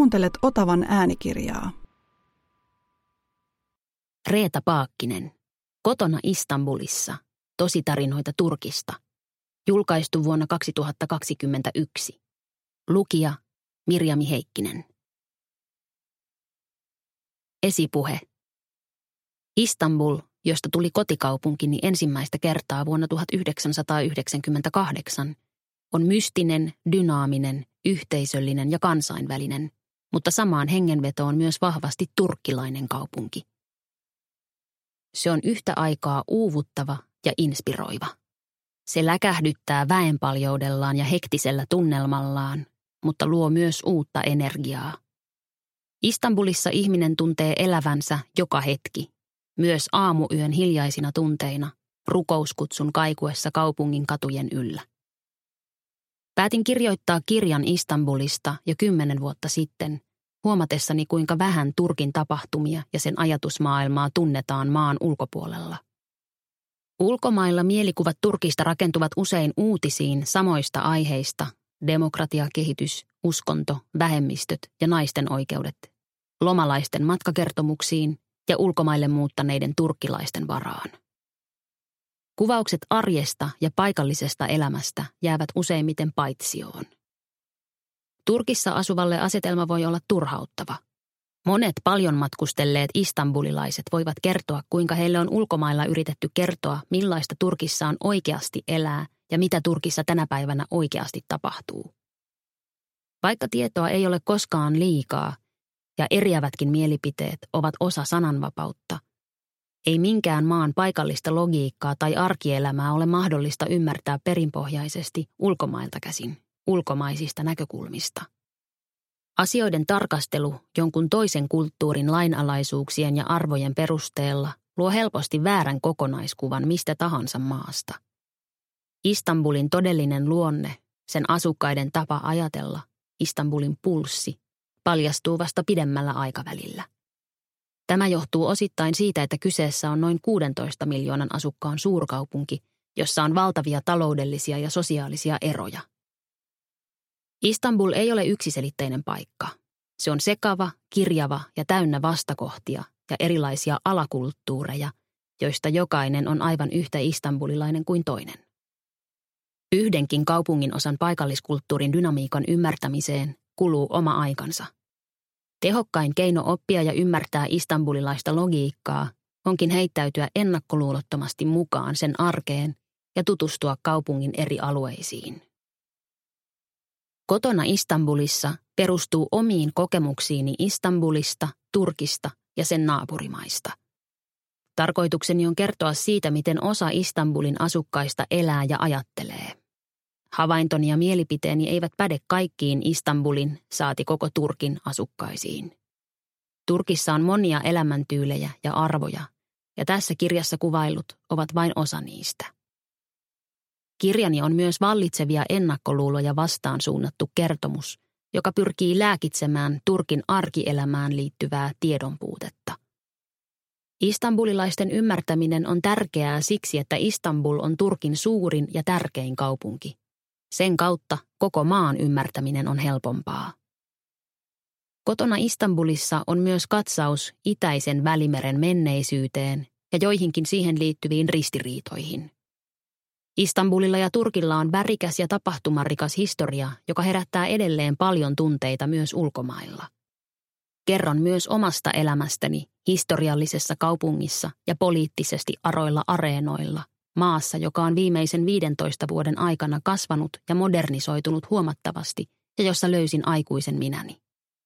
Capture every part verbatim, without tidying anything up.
Kuuntelet Otavan äänikirjaa. Reeta Paakkinen. Kotona Istanbulissa. Tositarinoita Turkista. Julkaistu vuonna kaksituhattakaksikymmentäyksi. Lukija Mirjami Heikkinen. Esipuhe. Istanbul, josta tuli kotikaupunkini ensimmäistä kertaa vuonna tuhatyhdeksänsataayhdeksänkymmentäkahdeksan, on mystinen, dynaaminen, yhteisöllinen ja kansainvälinen, mutta samaan hengenvetoon myös vahvasti turkkilainen kaupunki. Se on yhtä aikaa uuvuttava ja inspiroiva. Se läkähdyttää väenpaljoudellaan ja hektisellä tunnelmallaan, mutta luo myös uutta energiaa. Istanbulissa ihminen tuntee elävänsä joka hetki, myös aamuyön hiljaisina tunteina, rukouskutsun kaikuessa kaupungin katujen yllä. Päätin kirjoittaa kirjan Istanbulista jo kymmenen vuotta sitten, huomatessani kuinka vähän Turkin tapahtumia ja sen ajatusmaailmaa tunnetaan maan ulkopuolella. Ulkomailla mielikuvat Turkista rakentuvat usein uutisiin samoista aiheista: demokratiakehitys, uskonto, vähemmistöt ja naisten oikeudet, lomalaisten matkakertomuksiin ja ulkomaille muuttaneiden turkkilaisten varaan. Kuvaukset arjesta ja paikallisesta elämästä jäävät useimmiten paitsioon. Turkissa asuvalle asetelma voi olla turhauttava. Monet paljon matkustelleet istanbulilaiset voivat kertoa, kuinka heille on ulkomailla yritetty kertoa, millaista Turkissa on oikeasti elää ja mitä Turkissa tänä päivänä oikeasti tapahtuu. Vaikka tietoa ei ole koskaan liikaa ja eriävätkin mielipiteet ovat osa sananvapautta, ei minkään maan paikallista logiikkaa tai arkielämää ole mahdollista ymmärtää perinpohjaisesti ulkomailta käsin, ulkomaisista näkökulmista. Asioiden tarkastelu jonkun toisen kulttuurin lainalaisuuksien ja arvojen perusteella luo helposti väärän kokonaiskuvan mistä tahansa maasta. Istanbulin todellinen luonne, sen asukkaiden tapa ajatella, Istanbulin pulssi, paljastuu vasta pidemmällä aikavälillä. Tämä johtuu osittain siitä, että kyseessä on noin kuudentoista miljoonan asukkaan suurkaupunki, jossa on valtavia taloudellisia ja sosiaalisia eroja. Istanbul ei ole yksiselitteinen paikka. Se on sekava, kirjava ja täynnä vastakohtia ja erilaisia alakulttuureja, joista jokainen on aivan yhtä istanbulilainen kuin toinen. Yhdenkin kaupungin osan paikalliskulttuurin dynamiikan ymmärtämiseen kuluu oma aikansa. Tehokkain keino oppia ja ymmärtää istanbulilaista logiikkaa onkin heittäytyä ennakkoluulottomasti mukaan sen arkeen ja tutustua kaupungin eri alueisiin. Kotona Istanbulissa perustuu omiin kokemuksiini Istanbulista, Turkista ja sen naapurimaista. Tarkoitukseni on kertoa siitä, miten osa Istanbulin asukkaista elää ja ajattelee. Havaintoni ja mielipiteeni eivät päde kaikkiin Istanbulin, saati koko Turkin asukkaisiin. Turkissa on monia elämäntyylejä ja arvoja, ja tässä kirjassa kuvailut ovat vain osa niistä. Kirjani on myös vallitsevia ennakkoluuloja vastaan suunnattu kertomus, joka pyrkii lääkitsemään Turkin arkielämään liittyvää tiedonpuutetta. Istanbulilaisten ymmärtäminen on tärkeää siksi, että Istanbul on Turkin suurin ja tärkein kaupunki. Sen kautta koko maan ymmärtäminen on helpompaa. Kotona Istanbulissa on myös katsaus itäisen Välimeren menneisyyteen ja joihinkin siihen liittyviin ristiriitoihin. Istanbulilla ja Turkilla on värikäs ja tapahtumarikas historia, joka herättää edelleen paljon tunteita myös ulkomailla. Kerron myös omasta elämästäni historiallisessa kaupungissa ja poliittisesti aroilla areenoilla, maassa, joka on viimeisen viidentoista vuoden aikana kasvanut ja modernisoitunut huomattavasti ja jossa löysin aikuisen minäni.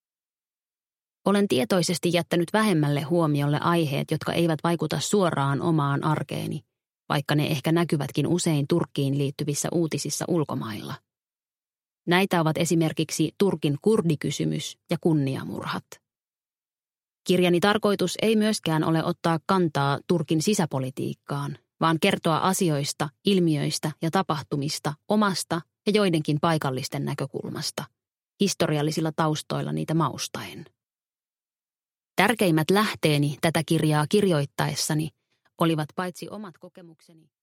Olen tietoisesti jättänyt vähemmälle huomiolle aiheet, jotka eivät vaikuta suoraan omaan arkeeni, vaikka ne ehkä näkyvätkin usein Turkkiin liittyvissä uutisissa ulkomailla. Näitä ovat esimerkiksi Turkin kurdikysymys ja kunniamurhat. Kirjani tarkoitus ei myöskään ole ottaa kantaa Turkin sisäpolitiikkaan, vaan kertoa asioista, ilmiöistä ja tapahtumista omasta ja joidenkin paikallisten näkökulmasta, historiallisilla taustoilla niitä maustaen. Tärkeimmät lähteeni tätä kirjaa kirjoittaessani olivat paitsi omat kokemukseni,